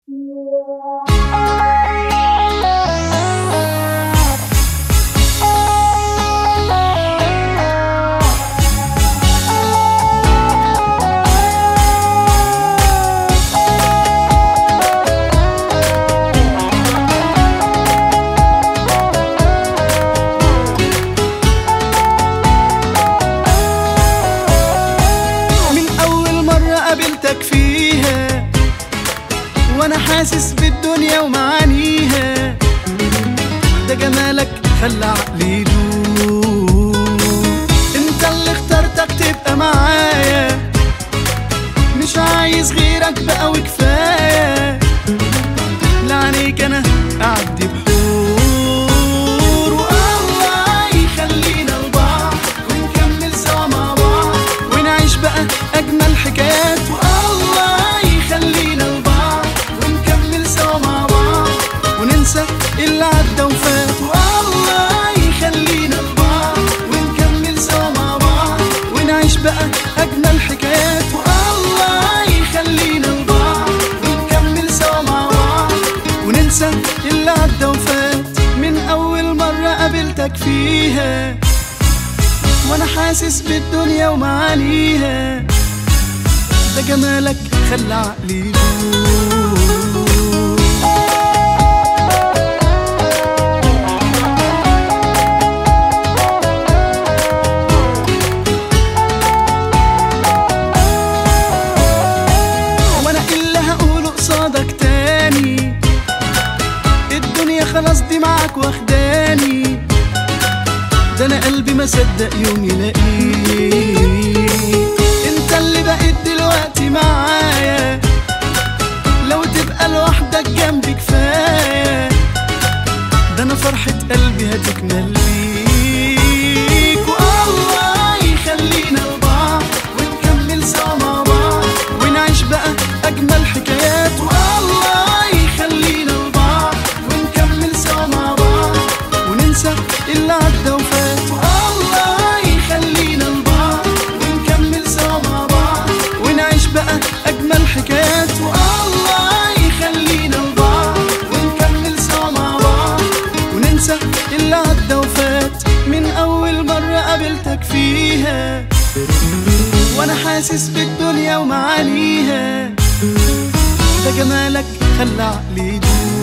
قابلتك فيها وانا حاسس بالدنيا ومعانيها، ده جمالك خلى عقلي يدوب. انت اللي اخترتك تبقى معايا، مش عايز غيرك بقى وكفاية. لعنيك انا اعدي بحور، والله يخلينا لبعض ونكمل سوا مع بعض ونعيش بقى اجمل حكايات. والله يخلينا لبعض ونكمل سوا مع بعض وننسى اللي عدى وفات. والله يخلينا لبعض ونكمل سوا مع بعض ونعيش بقى اجمل حكايات. والله يخلينا لبعض ونكمل سوا مع بعض وننسى اللي عدى وفات. من اول مرة قابلتك فيها وانا حاسس بالدنيا ومعانيها، ده جمالك خلى عقلي يدوب. وانا اللي هقوله قصادك تاني، الدنيا خلاص دي معاك واخداني، ده انا قلبي ما صدق يوم يلاقيك. انت اللي بقيت دلوقتي معايا، لو تبقى لوحدك جنبي كفايه، ده انا فرحة قلبي هتكمل بيك. والله يخلينا لبعض ونكمل سوا مع بعض ونعيش بقى اجمل حكايات. والله يخلينا لبعض ونكمل سوا مع بعض وننسى اللي عدى وفات. والله يخلينا لبعض ونكمل سوا مع بعض ونعيش بقى اجمل حكايات. والله يخلينا لبعض ونكمل سوا مع بعض وننسى اللي عدى وفات. من اول مرة قابلتك فيها وانا حاسس بالدنيا ومعانيها، ده جمالك خلى عقلي يدوب.